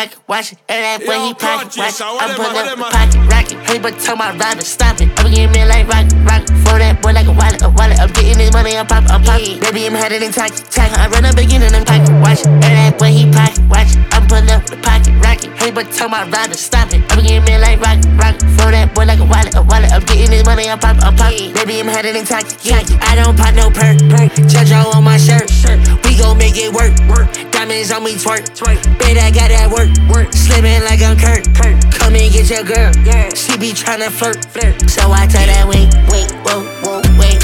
pocket watch it. And that boy he pocket watch it. I'm pulling up the pocket rocket. Hey, but tell my driver stop it. I'm getting me like rocket. For that boy like a wallet. I'm getting this money, I'm poppin'. Baby, I'm headed in tacky. I run up again and I'm pocket watch it. And that boy he pocket watch it. I'm pulling up the pocket rocket. Hey, but tell my driver stop it. I'm getting me like rocket. For that boy like a wallet. I'm getting this money, I'm poppin'. Baby, I'm headed in tacky. I don't pop no perk. Jojo on my shirt. We gon' make it work. Diamonds on me twerk. Bet I got that work. Slippin' like I'm Kurt. Come and get your girl. She be tryna flirt. So I tell that wait, whoa, wait,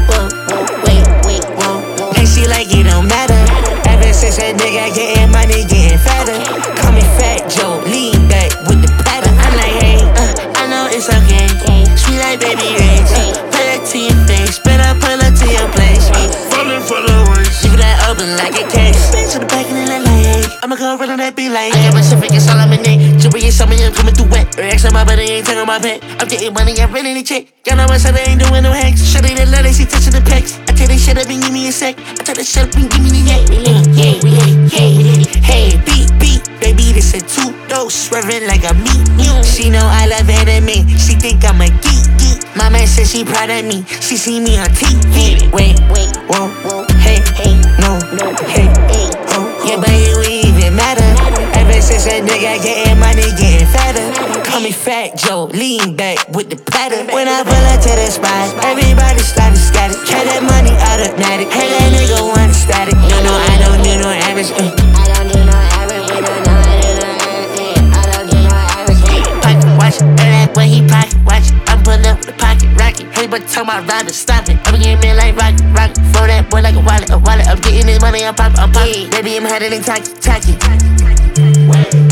whoa. And she like it don't matter. Ever since that nigga getting money, getting fatter. Call me Fat Joe, lean back with the pattern. I'm like, hey, I know it's okay. Sweet like baby rings. Put it to your face, better pull up to your place. Falling for the worst. Leave that open like a case. Spin to the back and then like, hey, I'ma go run on that beat like, I am Pacific, it's all I'm in it. Jewelry is something I'm coming through wet. Rex on my body, ain't taking my pet. I'm getting money, I'm running the check. Y'all know my son, I ain't doing no hacks. Shorty the letter, she touching the pecs. I tell that shit up and give me a sec. I tell that shit up and give me the yak. Hey, beat, baby, this a two-dose. Swerving like a meat. She know I love anime. She think I'm a geek. My man said she proud of me. She see me on TV. Wait, whoa, hey, no, hey, oh. Yeah, but it would even matter. Ever since that nigga getting money, getting fatter. Call me Fat Joe, lean back with the platter. When I pull up to the spot, everybody started scattered. Carry that money automatic. Hey, that nigga want static. No, I don't do no average. I don't do no average. We don't know I don't do no average. Pocket watch, and that boy he pocket watch. I'm pulling up the pocket rocket. Hey, but tell my driver stop it. I'm getting me like rocket. For that boy like a wallet. I'm getting this money, I'm poppin'. Baby, I'm headed in tacky.